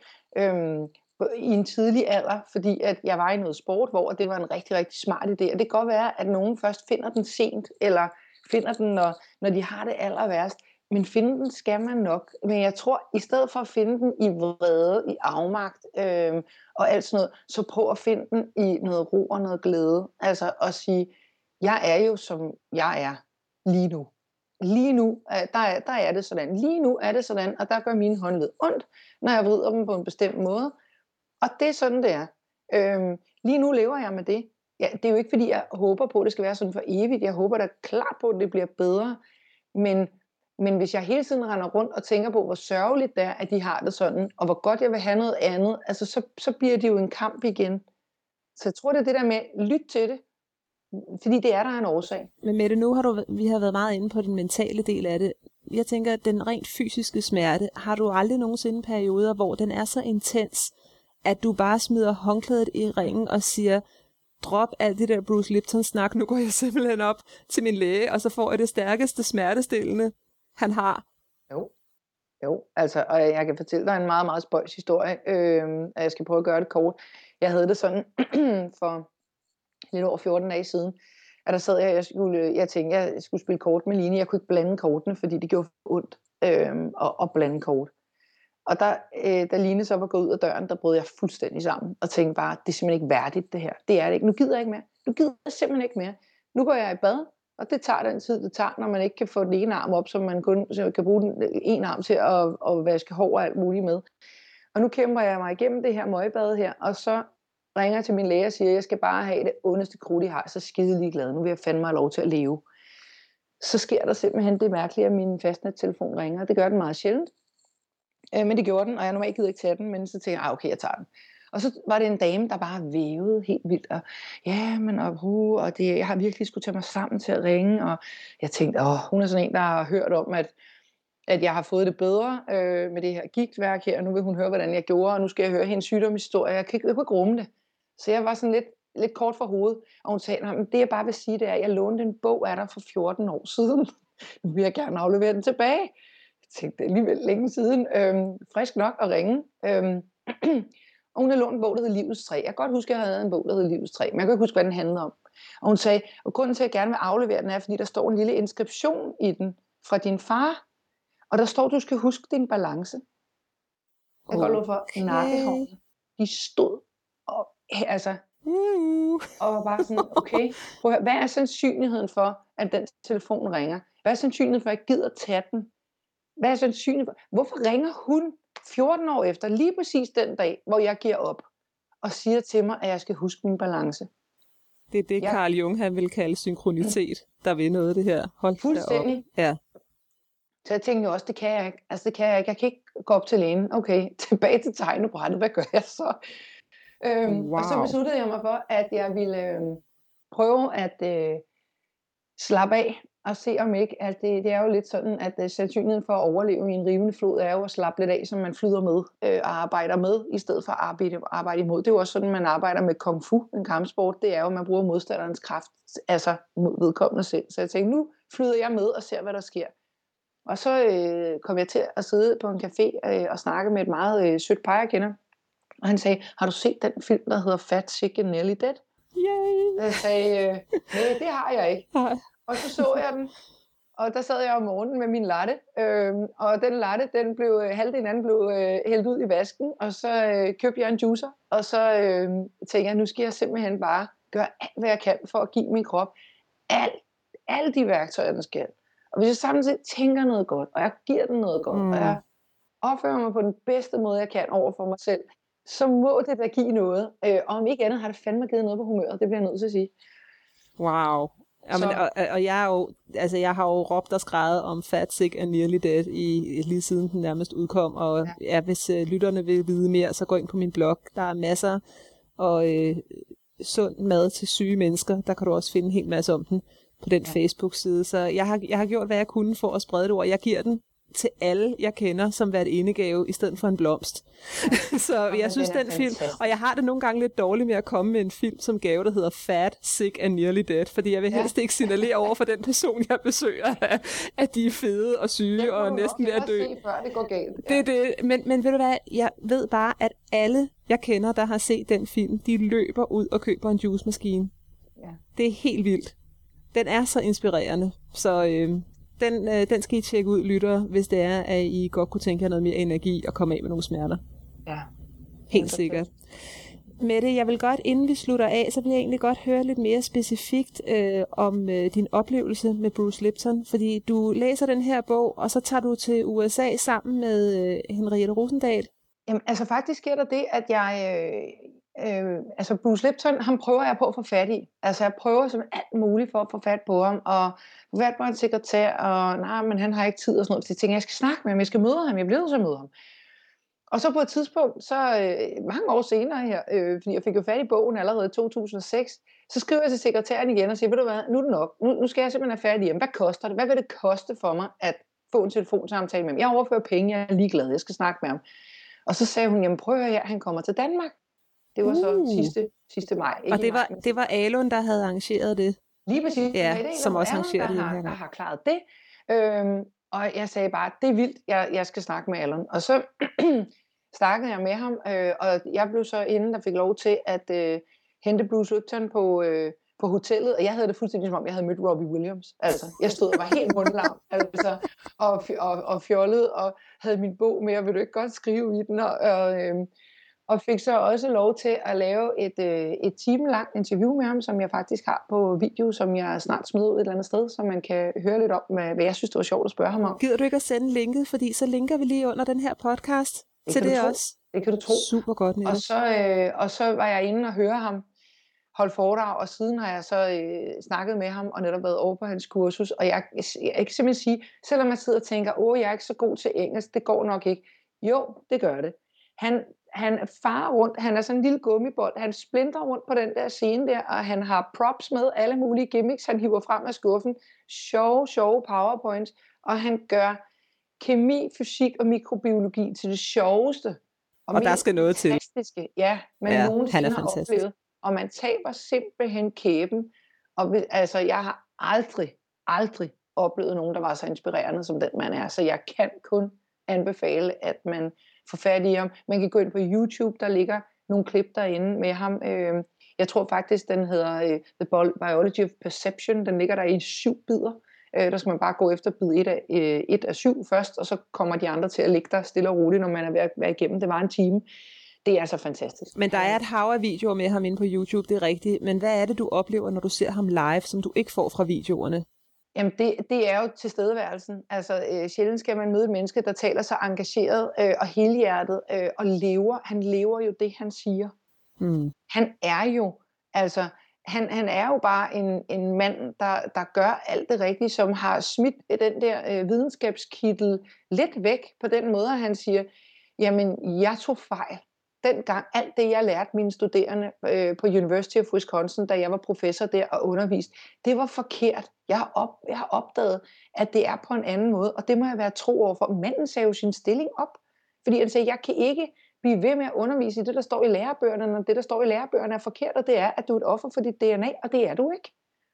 i en tidlig alder, fordi at jeg var i noget sport, hvor det var en rigtig, rigtig smart idé. Og det kan godt være, at nogen først finder den sent, eller finder den, når de har det aller værst. Men finde den skal man nok. Men jeg tror, i stedet for at finde den i vrede, i afmagt og alt sådan noget, så prøv at finde den i noget ro og noget glæde. Altså at sige, jeg er jo som jeg er lige nu. Lige nu, der er det sådan. Lige nu er det sådan, og der gør mine håndled ondt, når jeg vrider dem på en bestemt måde. Og det er sådan, det er. Lige nu lever jeg med det. Ja, det er jo ikke, fordi jeg håber på, at det skal være sådan for evigt. Jeg håber da klart på, at det bliver bedre. Men hvis jeg hele tiden render rundt og tænker på, hvor sørgeligt det er, at de har det sådan, og hvor godt jeg vil have noget andet, altså så bliver det jo en kamp igen. Så jeg tror, det er det der med, lyt til det, fordi det er der en årsag. Men Mette, nu vi har været meget inde på den mentale del af det. Jeg tænker, at den rent fysiske smerte, har du aldrig nogensinde perioder, hvor den er så intens, at du bare smider håndklædet i ringen og siger, drop alt det der Bruce Lipton-snak, nu går jeg simpelthen op til min læge, og så får jeg det stærkeste smertestillende, han har. Jo, altså, og jeg kan fortælle dig en meget, meget spøjs historie, og jeg skal prøve at gøre det kort. Jeg havde det sådan for lidt over 14 dage siden, at der sad jeg tænkte, jeg skulle spille kort med Line. Jeg kunne ikke blande kortene, fordi det gjorde ondt at blande kort. Og da Line så var gået ud af døren, der brød jeg fuldstændig sammen, og tænkte bare, det er simpelthen ikke værdigt det her. Det er det ikke. Nu gider jeg ikke mere. Nu gider jeg simpelthen ikke mere. Nu går jeg i bad, og det tager den tid, det tager, når man ikke kan få den ene arm op, så man kun kan bruge den ene arm til at vaske hår og alt muligt med. Og nu kæmper jeg mig igennem det her møgbad her, og så ringer jeg til min læge og siger, at jeg skal bare have det ondeste krudt, jeg har, så skide ligeglad. Nu vil jeg fandme have lov til at leve. Så sker der simpelthen det mærkelige, at min fastnettelefon ringer. Det gør den meget sjældent. Men det gjorde den, og jeg normalt gider ikke tage den, men så tænkte jeg, okay, jeg tager den. Og så var det en dame, der bare vævede helt vildt, og ja, men og det, jeg har virkelig skulle tage mig sammen til at ringe, og jeg tænkte, hun er sådan en, der har hørt om, at jeg har fået det bedre med det her gigtværk her, og nu vil hun høre, hvordan jeg gjorde, og nu skal jeg høre hendes sygdomshistorie, jeg kunne ikke rumme det. Så jeg var sådan lidt kort for hovedet, og hun sagde, men det jeg bare vil sige, det er, at jeg lånte en bog af dig for 14 år siden. Nu vil jeg gerne aflevere den tilbage. Jeg tænkte, det er alligevel længe siden. Frisk nok at ringe. Og hun havde lånt en bog, der hed Livets Træ. Jeg kan godt huske, at jeg havde en bog, der hed Livets Træ, men jeg kan ikke huske, hvad den handlede om. Og hun sagde, og grunden til, at jeg gerne vil aflevere den er, fordi der står en lille inskription i den fra din far. Og der står, du skal huske din balance. Jeg kan godt love for, nakkehårene, de stod og, altså, og var bare sådan, okay, prøv at høre, hvad er sandsynligheden for, at den telefon ringer? Hvad er sandsynligheden for, at jeg gider tage den? Hvad er sandsynligheden for? Hvorfor ringer hun 14 år efter, lige præcis den dag, hvor jeg giver op, og siger til mig, at jeg skal huske min balance? Det er det, Carl Jung han vil kalde synkronitet, der vil noget af det her. Hold fuldstændig. Ja. Så jeg tænkte jo også, det kan jeg ikke. Altså det kan jeg ikke. Jeg kan ikke gå op til lægen. Okay, tilbage til tegnebrættet. Hvad gør jeg så? Wow. Og så besluttede jeg mig for, at jeg ville prøve at slappe af og se om ikke, at det er jo lidt sådan, at sandsynligheden for at overleve i en rivende flod er jo at slappe lidt af, som man flyder med og arbejder med, i stedet for at arbejde imod. Det er jo også sådan, man arbejder med kung fu, en kampsport. Det er jo, at man bruger modstanderens kraft, altså mod vedkommende selv. Så jeg tænkte, nu flyder jeg med og ser, hvad der sker. Og så kom jeg til at sidde på en café og snakke med et meget sødt par, jeg kender. Og han sagde, har du set den film, der hedder Fat, Sick and Nearly Dead? Yay! Jeg sagde, nej, det har jeg ikke. Og så jeg den, og der sad jeg om morgenen med min latte, og den latte, halvdelen af den blev hældt ud i vasken, og så købte jeg en juicer, og så tænkte jeg, nu skal jeg simpelthen bare gøre alt, hvad jeg kan for at give min krop alle de værktøjer, den skal. Og hvis jeg samtidig tænker noget godt, og jeg giver den noget godt, og jeg opfører mig på den bedste måde, jeg kan over for mig selv, så må det da give noget. Og om ikke andet har det fandme givet noget på humøret, det bliver jeg nødt til at sige. Wow. Jamen, og jeg har jo råbt og skreget om Fat, Sick and Nearly Dead lige siden den nærmest udkom, og hvis lytterne vil vide mere, så gå ind på min blog. Der er masser og sund mad til syge mennesker. Der kan du også finde en hel masse om den på den Facebook-side. Så jeg har gjort, hvad jeg kunne for at sprede det ord. Jeg giver den til alle, jeg kender, som hvert indegave, i stedet for en blomst. Så jeg synes, den film, og jeg har det nogle gange lidt dårligt med at komme med en film som gave, der hedder Fat, Sick and Nearly Dead, fordi jeg vil helst ikke signalere over for den person, jeg besøger, at de er fede og syge og næsten ved at dø. Se, før det går galt. Det er det. Men ved du hvad, jeg ved bare, at alle, jeg kender, der har set den film, de løber ud og køber en juicemaskine. Ja. Det er helt vildt. Den er så inspirerende, så den skal I tjekke ud, lyttere, hvis det er, at I godt kunne tænke jer noget mere energi og komme af med nogle smerter. Ja. Helt sikkert. Mette, jeg vil godt, inden vi slutter af, så vil jeg egentlig godt høre lidt mere specifikt om din oplevelse med Bruce Lipton, fordi du læser den her bog, og så tager du til USA sammen med Henriette Rosendahl. Jamen, altså faktisk sker der det, at jeg... Bruce Lipton, ham prøver jeg på at få fat i. Altså jeg prøver som alt muligt for at få fat på ham, og få fat på en sekretær, og nej, men han har ikke tid og sådan noget. Så jeg tænker, jeg skal snakke med ham, jeg skal møde ham, jeg bliver nødt til at møde ham. Og så på et tidspunkt, så mange år senere her, fordi jeg fik jo fat i bogen allerede i 2006, så skriver jeg til sekretæren igen og siger, ved du hvad, nu er det nok, nu skal jeg simpelthen have fat i ham. Hvad koster det? Hvad vil det koste for mig at få en telefonsamtale med ham? Jeg overfører penge, jeg er ligeglad, jeg skal snakke med ham. Og så sagde hun, jamen prøv at høre her, han kommer til Danmark. Det var så sidste maj. Og det var Alon, der havde arrangeret det. Lige præcis. Ja, som også arrangerede det her. Der har klaret det. Og jeg sagde bare, det er vildt, jeg skal snakke med Alon. Og så snakkede jeg med ham, og jeg blev så inden, der fik lov til at hente Bruce Lipton på hotellet, og jeg havde det fuldstændig som om, jeg havde mødt Robbie Williams. Altså, jeg stod og var helt mundlam, altså, og fjollet, og havde min bog med, og ville du ikke godt skrive i den, og fik så også lov til at lave et timelangt interview med ham, som jeg faktisk har på video, som jeg snart smider ud et eller andet sted, så man kan høre lidt om, hvad jeg synes, det var sjovt at spørge ham om. Gider du ikke at sende linket, fordi så linker vi lige under den her podcast til det også. Det kan du tro. Super godt, Niels. Og så var jeg inde og høre ham holde foredrag, og siden har jeg så snakket med ham, og netop været over på hans kursus, og jeg kan simpelthen sige, selvom man sidder og tænker, jeg er ikke så god til engelsk, det går nok ikke. Jo, det gør det. Han farer rundt, han er sådan en lille gummibold, han splinter rundt på den der scene der, og han har props med, alle mulige gimmicks, han hiver frem af skuffen, sjove powerpoints, og han gør kemi, fysik og mikrobiologi til det sjoveste. Og der skal noget til. Man nogensinde har oplevet. Og man taber simpelthen kæben. Og altså, jeg har aldrig oplevet nogen, der var så inspirerende, som den man er. Så jeg kan kun anbefale, at man får fat i ham. Man kan gå ind på YouTube, der ligger nogle klip derinde med ham. Jeg tror faktisk, den hedder The Biology of Perception. Den ligger der i 7 bidder. Der skal man bare gå efter bid 1 af 7 først, og så kommer de andre til at ligge der stille og roligt, når man er ved at være igennem. Det var en time. Det er så fantastisk. Men der er et hav af videoer med ham inde på YouTube, det er rigtigt. Men hvad er det, du oplever, når du ser ham live, som du ikke får fra videoerne? Jamen det er jo tilstedeværelsen. Altså sjældent skal man møde et menneske, der taler så engageret og helhjertet og lever. Han lever jo det, han siger. Han er jo, altså han er jo bare en mand, der gør alt det rigtige, som har smidt den der videnskabskittel lidt væk på den måde, at han siger, jamen jeg tog fejl. Dengang alt det, jeg lærte mine studerende på University of Wisconsin, da jeg var professor der og undervist, det var forkert. Jeg har opdaget, at det er på en anden måde, og det må jeg være tro overfor. Manden sagde jo sin stilling op, fordi han sagde, jeg kan ikke blive ved med at undervise i det, der står i lærebøgerne, når det, der står i lærebøgerne er forkert, og det er, at du er et offer for dit DNA, og det er du ikke.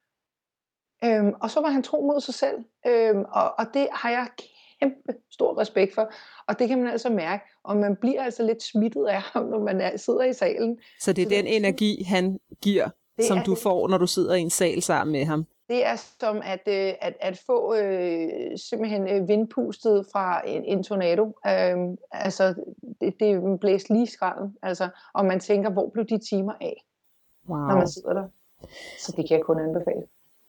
Og så var han tro mod sig selv, og det har jeg kæmpe stor respekt for, og det kan man altså mærke, og man bliver altså lidt smittet af ham, når man sidder i salen. Så det er den energi, han giver, som du får, når du sidder i en sal sammen med ham? Det er som at få simpelthen vindpustet fra en tornado. Altså, det blæser lige i skralden, altså, og man tænker, hvor blev de timer af, når man sidder der. Så det kan jeg kun anbefale.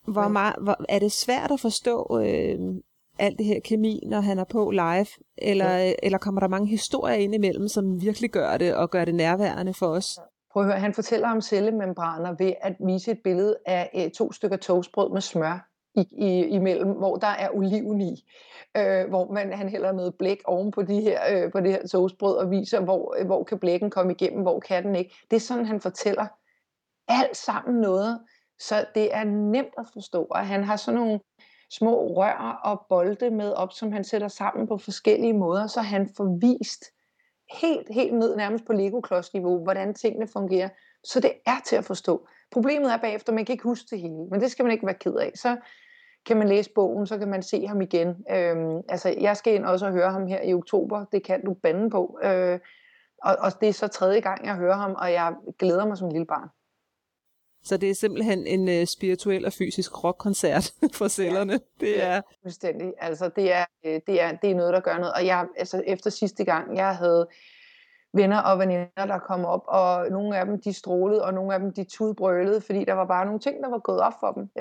Er det svært at forstå alt det her kemi, når han er på live? Eller kommer der mange historier ind imellem, som virkelig gør det, og gør det nærværende for os? Prøv at høre, han fortæller om cellemembraner ved at vise et billede af 2 stykker toastbrød med smør imellem, hvor der er oliven i. Hvor han hælder noget blæk oven på det her toastbrød og viser, hvor kan blækken komme igennem, hvor kan den ikke. Det er sådan, han fortæller alt sammen noget, så det er nemt at forstå. Og han har sådan nogle små rør og bolde med op, som han sætter sammen på forskellige måder, så han får vist helt ned nærmest på Lego-klodsniveau, hvordan tingene fungerer. Så det er til at forstå. Problemet er bagefter, man kan ikke huske det hele, men det skal man ikke være ked af. Så kan man læse bogen, så kan man se ham igen. Altså, jeg skal ind også og høre ham her i oktober. Det kan du bande på. Og det er så 3. gang, jeg hører ham, og jeg glæder mig som lille barn. Så det er simpelthen en spirituel og fysisk rockkoncert for cellerne. Ja, det er fuldstændig. Altså det er noget, der gør noget. Og jeg, altså efter sidste gang, jeg havde venner og veninder, der kom op, og nogle af dem, de strålede, og nogle af dem, de tudbrølede, fordi der var bare nogle ting, der var gået op for dem.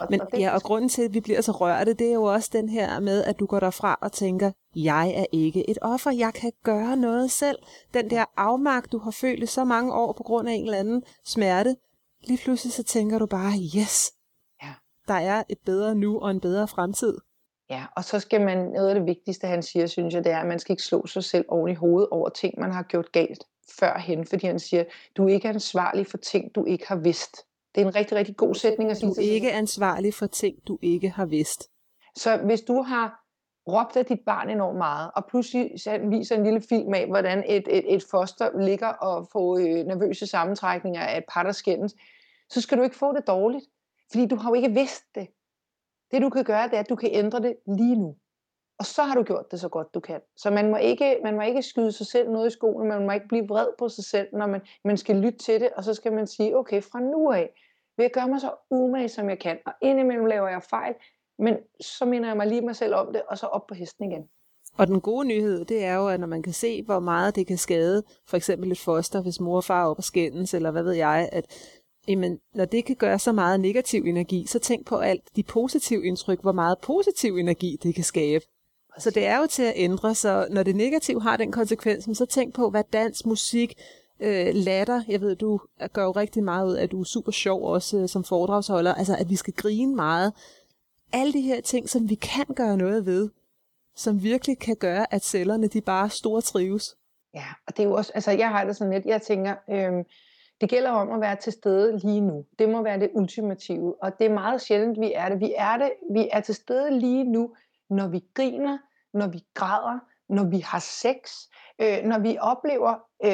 Og grunden til, at vi bliver så rørte, det er jo også den her med, at du går derfra og tænker, jeg er ikke et offer, jeg kan gøre noget selv. Den der afmagt, du har følt i så mange år på grund af en eller anden smerte, lige pludselig så tænker du bare, yes, der er et bedre nu og en bedre fremtid. Ja, og så skal man, noget af det vigtigste, han siger, synes jeg, det er, at man skal ikke slå sig selv oven i hovedet over ting, man har gjort galt førhen, fordi han siger, du er ikke ansvarlig for ting, du ikke har vidst. Det er en rigtig, rigtig god sætning at sige. Du er ikke ansvarlig for ting, du ikke har vidst. Så hvis du har råbt af dit barn enormt meget, og pludselig viser en lille film af, hvordan et foster ligger og får nervøse sammentrækninger af et par, der skændes, så skal du ikke få det dårligt, fordi du har jo ikke vidst det. Det du kan gøre, det er, at du kan ændre det lige nu. Og så har du gjort det så godt du kan. Så man må ikke skyde sig selv noget i skoene, man må ikke blive vred på sig selv, når man skal lytte til det, og så skal man sige, okay, fra nu af vil jeg gøre mig så umage, som jeg kan, og indimellem laver jeg fejl, men så minder jeg mig lige mig selv om det, og så op på hesten igen. Og den gode nyhed, det er jo, at når man kan se, hvor meget det kan skade, for eksempel et foster, hvis mor og far er oppe og skændes, eller hvad ved jeg, at jamen, når det kan gøre så meget negativ energi, så tænk på alt de positive indtryk, hvor meget positiv energi det kan skabe. Så det er jo til at ændre, så når det negative har den konsekvens, så tænk på, hvad dans, musik, latter, jeg ved, du gør jo rigtig meget ud af, at du er super sjov også som foredragsholder, altså at vi skal grine meget. Alle de her ting, som vi kan gøre noget ved, som virkelig kan gøre, at cellerne de bare stortrives. Ja, og det er jo også, altså jeg har det sådan lidt, jeg tænker, det gælder om at være til stede lige nu. Det må være det ultimative, og det er meget sjældent, vi er det. Vi er til stede lige nu, når vi griner, når vi græder, når vi har sex, når vi oplever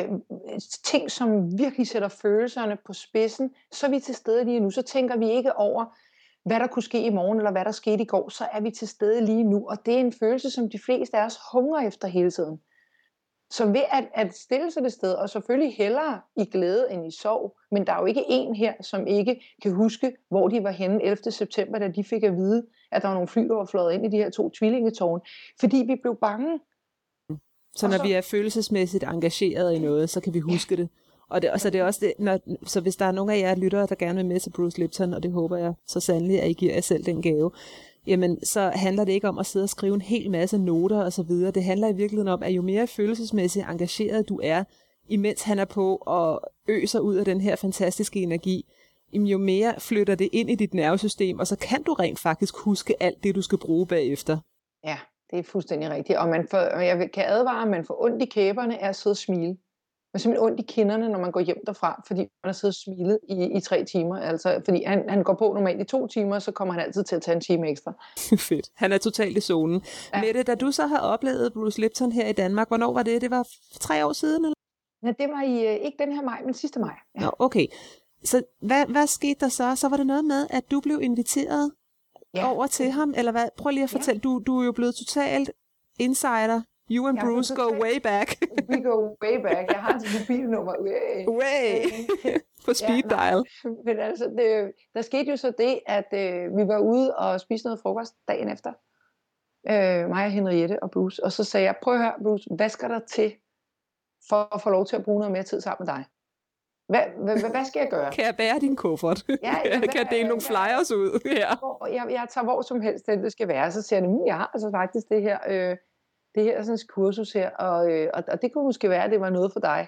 ting, som virkelig sætter følelserne på spidsen, så er vi til stede lige nu. Så tænker vi ikke over, hvad der kunne ske i morgen, eller hvad der skete i går, så er vi til stede lige nu. Og det er en følelse, som de fleste af os hungrer efter hele tiden. Så ved at stille sig det sted, og selvfølgelig hellere i glæde end i sorg, men der er jo ikke en her, som ikke kan huske, hvor de var henne 11. september, da de fik at vide, at der var nogle fly, der var fløjet ind i de her 2 tvillingetårne, fordi vi blev bange. Så når vi er følelsesmæssigt engageret i noget, så kan vi huske det. Og så det er også det, så hvis der er nogen af jer lyttere, der gerne vil med til Bruce Lipton, og det håber jeg så sandelig, at I giver jer selv den gave, jamen så handler det ikke om at sidde og skrive en hel masse noter og så videre. Det handler i virkeligheden om, at jo mere følelsesmæssigt engageret du er, imens han er på og øser ud af den her fantastiske energi, jo mere flytter det ind i dit nervesystem, og så kan du rent faktisk huske alt det, du skal bruge bagefter. Ja, det er fuldstændig rigtigt. Og jeg kan advare, at man får ondt i kæberne af at sidde og smile. Man har simpelthen ondt i kinderne, når man går hjem derfra, fordi man har siddet og smilet i 3 timer. Altså, fordi han går på normalt i 2 timer, så kommer han altid til at tage en time ekstra. Fedt. Han er totalt i zonen. Ja. Mette, da du så har oplevet Bruce Lipton her i Danmark, hvornår var det? Det var 3 år siden, eller? Ja, det var ikke den her maj, men sidste maj. Ja. Nå, okay. Så hvad skete der så? Så var det noget med, at du blev inviteret over til ham, eller hvad? Prøv lige at fortælle. Du er jo blevet totalt insider. You and Bruce go way back. We go way back. Jeg har et mobilnummer. Way. På speed dial. Men altså, der skete jo så det, at vi var ude og spise noget frokost dagen efter. Mig og Henriette og Bruce. Og så sagde jeg, prøv at høre Bruce, hvad skal der til for at få lov til at bruge noget mere tid sammen med dig? Hvad skal jeg gøre? Kan jeg bære din kuffert? Ja, kan jeg dele nogle flyers ud? Ja. Jeg tager hvor som helst, det skal være. Så siger jeg, jeg har altså faktisk det her sådan et kursus her, og det kunne måske være, at det var noget for dig.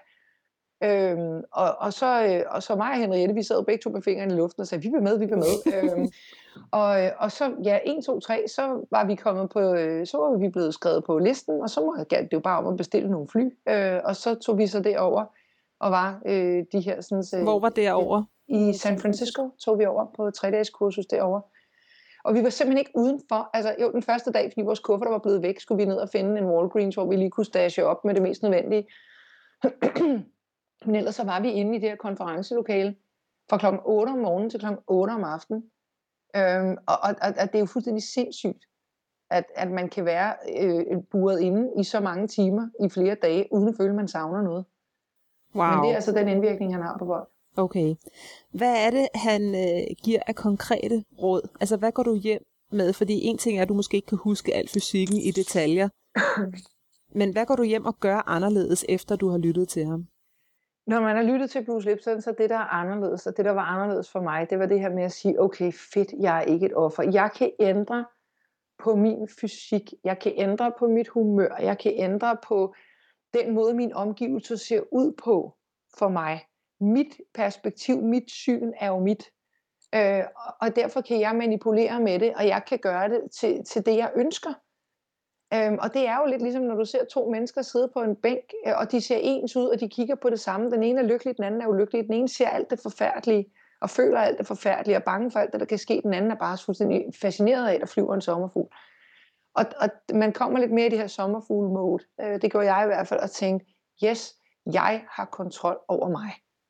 Og så mig og Henriette, vi sad begge to med fingrene i luften og sagde, vi vil med. Og så, 1, 2, 3, så var vi kommet på, så var vi blevet skrevet på listen, og så galt det jo bare om at bestille nogle fly. Og så tog vi så derover og var de her sådan... Hvor var derovre? I San Francisco tog vi over på 3-dages kursus derovre. Og vi var simpelthen ikke udenfor. Altså jo, den første dag, fordi vores kufferter var blevet væk, skulle vi ned og finde en Walgreens, hvor vi lige kunne stashe op med det mest nødvendige. Men ellers så var vi inde i det her konferencelokale fra klokken 8 om morgenen til klokken 8 om aftenen. Og det er jo fuldstændig sindssygt, at man kan være buret inde i så mange timer i flere dage, uden at føle, at man savner noget. Wow. Men det er altså den indvirkning, han har på folk. Okay. Hvad er det, han giver af konkrete råd? Altså, hvad går du hjem med? Fordi en ting er, at du måske ikke kan huske al fysikken i detaljer. Men hvad går du hjem og gør anderledes, efter du har lyttet til ham? Når man har lyttet til Bruce Lipton, så det, der er anderledes, og det, der var anderledes for mig, det var det her med at sige, okay, fedt, jeg er ikke et offer. Jeg kan ændre på min fysik. Jeg kan ændre på mit humør. Jeg kan ændre på den måde, min omgivelser ser ud på for mig. Mit perspektiv, mit syn er jo mit. Og derfor kan jeg manipulere med det, og jeg kan gøre det til det, jeg ønsker. Og det er jo lidt ligesom, når du ser 2 mennesker sidde på en bænk, og de ser ens ud, og de kigger på det samme. Den ene er lykkelig, den anden er ulykkelig. Den ene ser alt det forfærdelige, og føler alt det forfærdelige, og bange for alt det, der kan ske. Den anden er bare fuldstændig fascineret af, at der flyver en sommerfugl. Og man kommer lidt mere i det her sommerfugl-mode. Det gjorde jeg i hvert fald, at tænke, yes, jeg har kontrol over mig.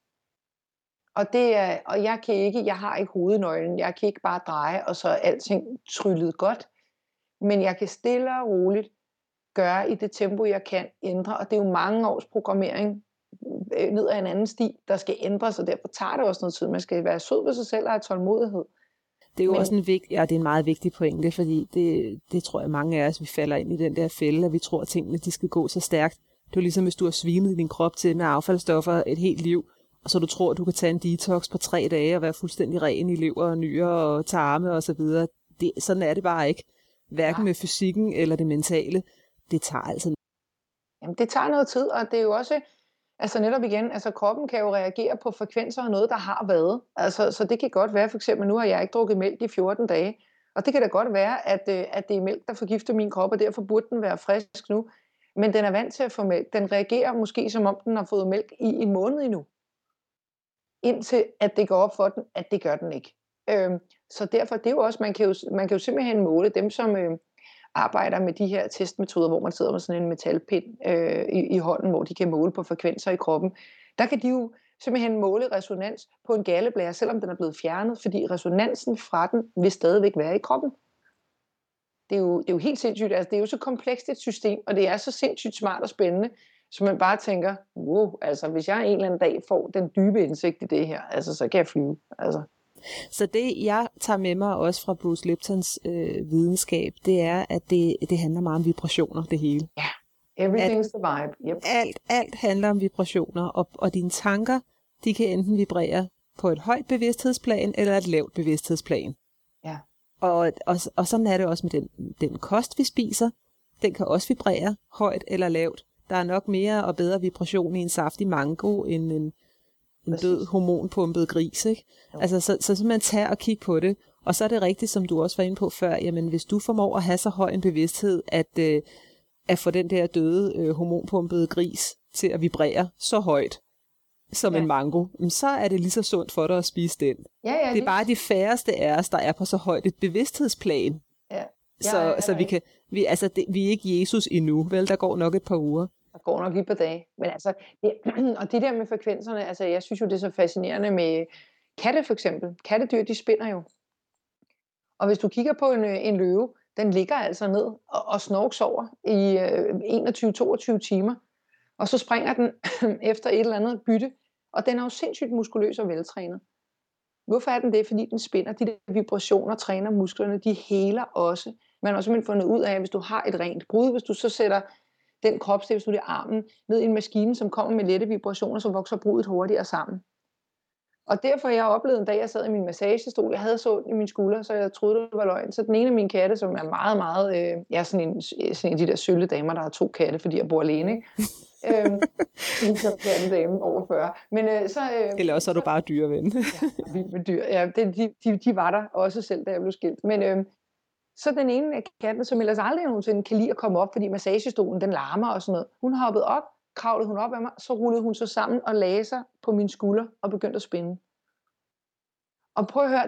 Og jeg har ikke hovednøglen, jeg kan ikke bare dreje, og så er alting tryllet godt. Men jeg kan stille og roligt gøre i det tempo, jeg kan ændre. Og det er jo mange års programmering ned ad en anden sti, der skal ændres, og derfor tager det også noget tid. Man skal være sød ved sig selv og have tålmodighed. Det er jo også det er en meget vigtig pointe, fordi det tror jeg mange af os, vi falder ind i den der fælde, at vi tror, at tingene de skal gå så stærkt. Det er jo ligesom, hvis du har svinet din krop til med affaldsstoffer et helt liv, og så du tror, at du kan tage en detox på 3 dage og være fuldstændig ren i lever og nyrer og tarme og så videre. Sådan er det bare ikke. Hverken med fysikken eller det mentale. Det tager altså. Jamen, det tager noget tid, og det er jo også, altså netop igen, altså kroppen kan jo reagere på frekvenser af noget, der har været. Altså, så det kan godt være, for eksempel, nu har jeg ikke drukket mælk i 14 dage, og det kan da godt være, at det er mælk, der forgifter min krop, og derfor burde den være frisk nu. Men den er vant til at få mælk. Den reagerer måske, som om den har fået mælk i en måned endnu. Indtil at det går op for den, at det gør den ikke. Så derfor, det er jo også, man kan jo simpelthen måle dem, som arbejder med de her testmetoder, hvor man sidder med sådan en metalpind i hånden, hvor de kan måle på frekvenser i kroppen. Der kan de jo simpelthen måle resonans på en galleblære, selvom den er blevet fjernet, fordi resonansen fra den vil stadigvæk være i kroppen. Det er jo helt sindssygt. Altså, det er jo så komplekst et system, og det er så sindssygt smart og spændende. Så man bare tænker, wow, altså hvis jeg en eller anden dag får den dybe indsigt i det her, altså så kan jeg flyve. Altså. Så det, jeg tager med mig også fra Bruce Liptons videnskab, det er, at det handler meget om vibrationer, det hele. Ja, everything's the vibe. Yep. Alt handler om vibrationer, og dine tanker, de kan enten vibrere på et højt bevidsthedsplan, eller et lavt bevidsthedsplan. Ja. Og sådan er det også med den kost, vi spiser. Den kan også vibrere højt eller lavt. Der er nok mere og bedre vibration i en saftig mango, end en død hormonpumpet gris, ikke? Altså, så man tager og kigge på det. Og så er det rigtigt, som du også var inde på før, jamen hvis du formår at have så høj en bevidsthed, at få den der døde hormonpumpede gris til at vibrere så højt som en mango, så er det lige så sundt for dig at spise den. Ja, det er bare de færreste af os, der er på så højt et bevidsthedsplan. Ja. Så vi er ikke Jesus endnu, vel? Der går nok et par uger. Der går nok lige et par dage. Men altså, og det der med frekvenserne, altså jeg synes jo, det er så fascinerende med katte for eksempel. Kattedyr, de spinder jo. Og hvis du kigger på en løve, den ligger altså ned og snorksover i 21-22 timer. Og så springer den efter et eller andet bytte. Og den er jo sindssygt muskuløs og veltrænet. Hvorfor er den det? Fordi den spinder. De der vibrationer træner musklerne. De heler også. Man har også simpelthen fundet ud af, at hvis du har et rent brud, hvis du så sætter den kropsdel, hvis du er armen, ned i en maskine, som kommer med lette vibrationer, så vokser brudet hurtigere sammen. Og derfor jeg oplevede en dag, jeg sad i min massagestol, jeg havde så ondt i min skulder, så jeg troede, det var løgn. Så den ene af mine katte, som er meget, meget, jeg er sådan en af de der sølle damer, der har 2 katte, fordi jeg bor alene, ikke? Så katten dame over 40. Men, eller også er du bare dyreven. Ja, vild med dyr. Ja, de var der også selv, da jeg blev skilt. Men så den ene af kattene, som ellers aldrig nogensinde kan lide at komme op, fordi massagestolen, den larmer og sådan noget. Hun hoppede op, kravlede hun op af mig, så rullede hun så sammen og lagde sig på min skulder og begyndte at spinde. Og prøv at høre,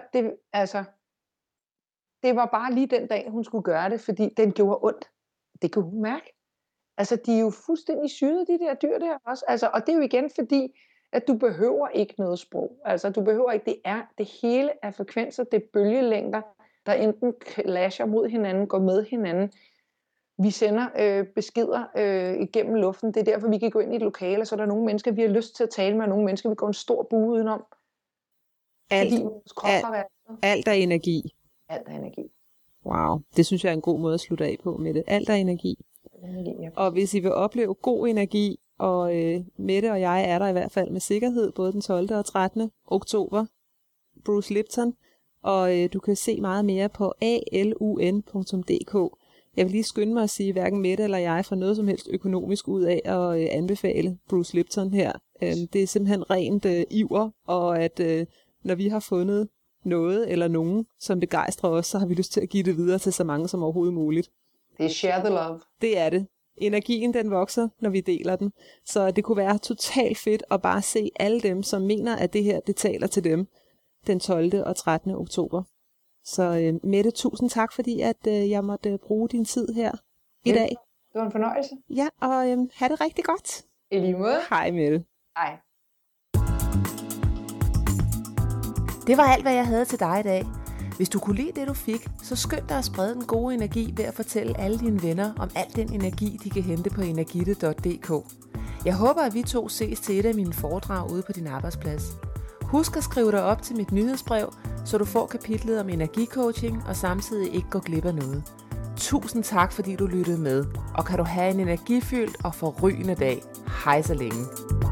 det var bare lige den dag, hun skulle gøre det, fordi den gjorde ondt. Det kunne hun mærke. Altså, de er jo fuldstændig syge, de der dyr der også. Altså, og det er jo igen fordi, at du behøver ikke noget sprog. Altså, du behøver ikke, det hele er frekvenser, det er bølgelængder, der enten clasher mod hinanden, går med hinanden. Vi sender beskeder igennem luften. Det er derfor, vi kan gå ind i et lokale, og så er der nogle mennesker, vi har lyst til at tale med, og nogle mennesker, vi går en stor bue udenom. Alt er energi. Alt er energi. Wow, det synes jeg er en god måde at slutte af på, Mette. Alt er energi. Ja. Og hvis I vil opleve god energi, og Mette og jeg er der i hvert fald med sikkerhed, både den 12. og 13. oktober, Bruce Lipton, og du kan se meget mere på alun.dk. Jeg vil lige skynde mig at sige, at hverken Mette eller jeg får noget som helst økonomisk ud af at anbefale Bruce Lipton her. Det er simpelthen rent iver, og at når vi har fundet noget eller nogen, som begejstrer os, så har vi lyst til at give det videre til så mange som overhovedet muligt. Det er share the love. Det er det. Energien, den vokser, når vi deler den. Så det kunne være totalt fedt at bare se alle dem, som mener, at det her, det taler til dem den 12. og 13. oktober. Så Mette, tusind tak, fordi at jeg måtte bruge din tid her i dag. Det var en fornøjelse. Ja, og have det rigtig godt. I lige måde. Hej Mette. Hej. Det var alt, hvad jeg havde til dig i dag. Hvis du kunne lide det, du fik, så skynd dig at sprede den gode energi ved at fortælle alle dine venner om al den energi, de kan hente på energite.dk. Jeg håber, at vi to ses til et af mine foredrag ude på din arbejdsplads. Husk at skrive dig op til mit nyhedsbrev, så du får kapitlet om energicoaching og samtidig ikke går glip af noget. Tusind tak, fordi du lyttede med, og kan du have en energifyldt og forrygende dag. Hej så længe.